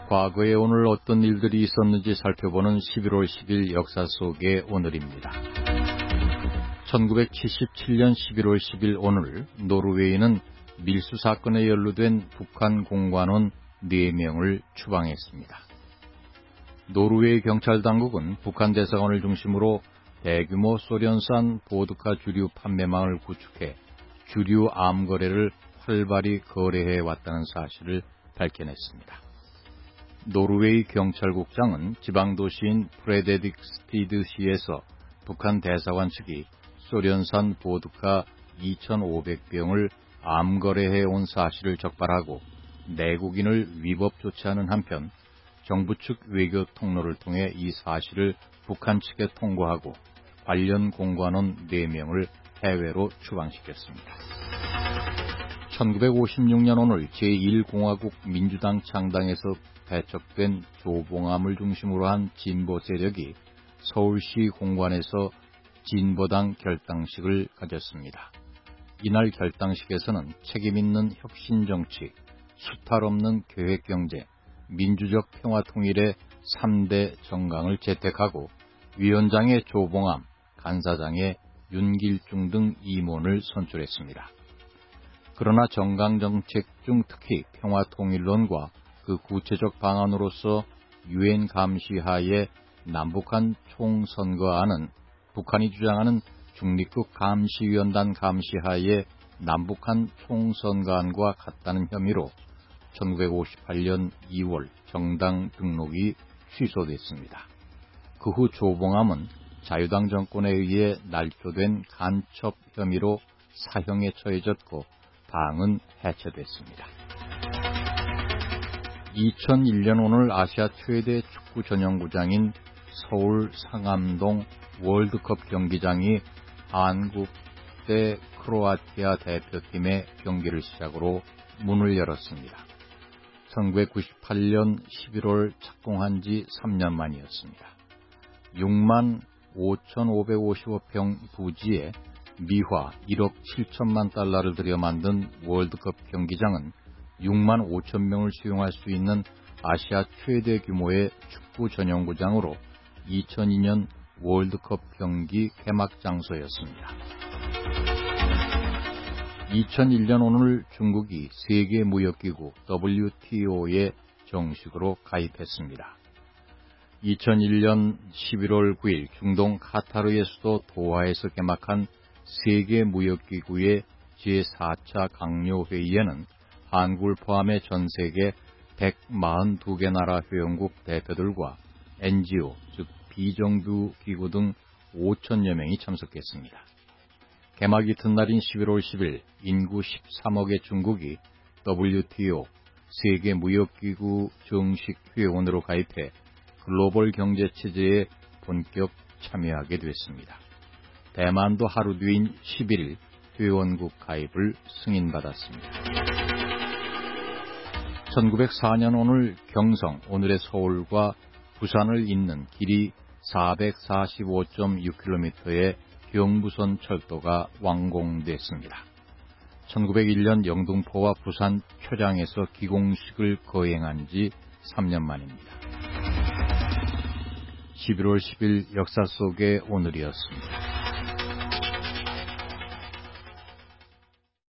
과거에 오늘 어떤 일들이 있었는지 살펴보는 11월 10일 역사 속의 오늘입니다. 1977년 11월 10일 오늘 노르웨이는 밀수 사건에 연루된 북한 공관원 4명을 추방했습니다. 노르웨이 경찰 당국은 북한 대사관을 중심으로 대규모 소련산 보드카 주류 판매망을 구축해 주류 암 거래를 활발히 거래해 왔다는 사실을 밝혀냈습니다. 노르웨이 경찰국장은 지방도시인 프레데릭스티드시에서 북한 대사관 측이 소련산 보드카 2,500병을 암 거래해 온 사실을 적발하고 내국인을 위법 조치하는 한편 정부 측 외교 통로를 통해 이 사실을 북한 측에 통보하고 관련 공관원 4명을 해외로 추방시켰습니다. 1956년 오늘 제1공화국 민주당 창당에서 배척된 조봉암을 중심으로 한 진보 세력이 서울시 공관에서 진보당 결당식을 가졌습니다. 이날 결당식에서는 책임있는 혁신정치, 수탈 없는 계획경제, 민주적 평화통일의 3대 정강을 채택하고 위원장의 조봉암, 간사장의 윤길중 등 임원을 선출했습니다. 그러나 정강정책 중 특히 평화통일론과 그 구체적 방안으로서 유엔 감시하에 남북한 총선거안은 북한이 주장하는 중립국 감시위원단 감시하에 남북한 총선거안과 같다는 혐의로 1958년 2월 정당 등록이 취소됐습니다. 그 후 조봉암은 자유당 정권에 의해 날조된 간첩 혐의로 사형에 처해졌고 당은 해체됐습니다. 2001년 오늘 아시아 최대 축구 전용구장인 서울 상암동 월드컵 경기장이 한국 대 크로아티아 대표팀의 경기를 시작으로 문을 열었습니다. 1998년 11월 착공한 지 3년 만이었습니다. 6만 5,555평 부지에 미화 1억 7천만 달러를 들여 만든 월드컵 경기장은 6만 5천 명을 수용할 수 있는 아시아 최대 규모의 축구 전용구장으로 2002년 월드컵 경기 개막 장소였습니다. 2001년 오늘 중국이 세계무역기구 WTO에 정식으로 가입했습니다. 2001년 11월 9일 중동 카타르의 수도 도하에서 개막한 세계무역기구의 제4차 강요회의에는 한국을 포함해 전 세계 142개 나라 회원국 대표들과 NGO, 즉 비정부기구 등 5천여 명이 참석했습니다. 개막 이튿날인 11월 10일 인구 13억의 중국이 WTO 세계무역기구 정식 회원으로 가입해 글로벌 경제체제에 본격 참여하게 됐습니다. 대만도 하루 뒤인 11일 회원국 가입을 승인받았습니다. 1904년 오늘 경성, 오늘의 서울과 부산을 잇는 길이 445.6km의 경부선 철도가 완공됐습니다. 1901년 영등포와 부산 표량에서 기공식을 거행한 지 3년 만입니다. 11월 10일 역사 속의 오늘이었습니다.